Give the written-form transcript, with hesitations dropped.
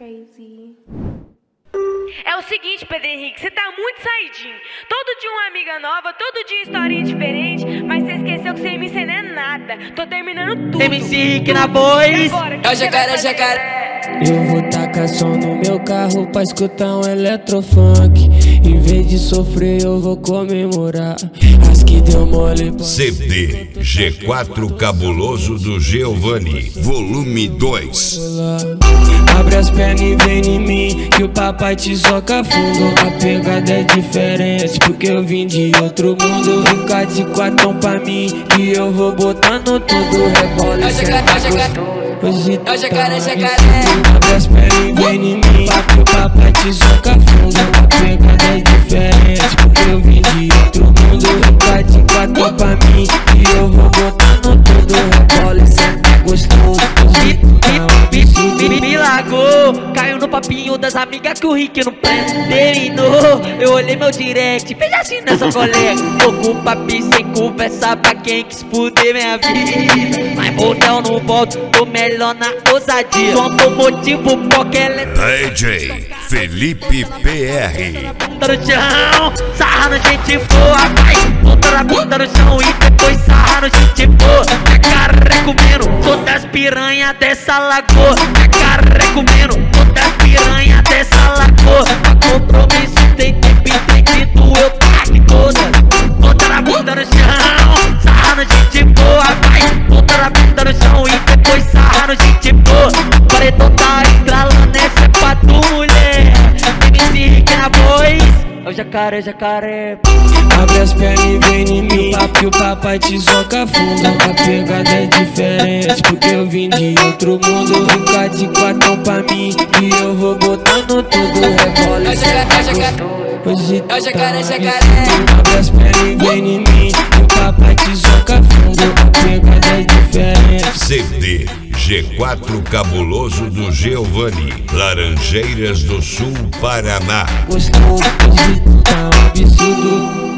crazy. É o seguinte, Pedro Henrique, você tá muito saidinho. Todo dia uma amiga nova, todo dia historinha diferente, mas você esqueceu que sem mim você não é nada. Tô terminando tudo. MC Henrique na voz. É o jacaré. Eu vou tacar som no meu carro pra escutar um eletrofunk. Em vez de sofrer eu vou comemorar. As que deu mole pra CD G4 Cabuloso do Giovanni, volume 2. Abre as pernas e vem em mim, que o papai te soca fundo. A pegada é diferente, porque eu vim de outro mundo. Fica de quatão pra mim, que eu vou botando tudo. Rebola, hoje tá jacaré. Abre as pernas e vem em mim, que o papai te soca fundo. A pegada é diferente, porque eu vim de outro mundo. Fica de quatão pra mim, que eu vou botando tudo. Rebola, senta gostoso, hoje tá Me largou, caiu no papinho das amigas que o Rick não presta. Terminou, eu olhei meu direct, veja assim nessa colega. Tô com o papi sem conversa pra quem quis fuder minha vida. Mas motel não volto, tô melhor na ousadia. Só tô motivo porque ela é DJ Felipe PR. bunda no chão, sarra no gente boa. Vai, ponta na bunda no chão e depois sarra no gente boa. É carré comendo todas as piranhas dessa lagoa. É carré comendo todas as piranhas dessa lagoa. A compromisso tem tempo entendido, eu taco toda. Ponta na bunda no chão, sarra no gente boa. Vai, ponta na bunda no chão e depois sarra no gente boa. Paredão tá estralando, essa é pra tu, mulher. MC Henrique na voz. É o jacaré. Abre as pernas e vem em mim, que o papai te soca fundo. A pegada é diferente, porque eu vim de outro mundo. Fica de quatão pra mim, que eu vou botando tudo. Rebola, hoje tá jacaré. Abre as pernas e vem em mim, que o papai te soca fundo. A pegada é diferente. CD G4 Cabuloso do Giovanni, Laranjeiras do Sul, Paraná. Gostoso, hoje tá um absurdo.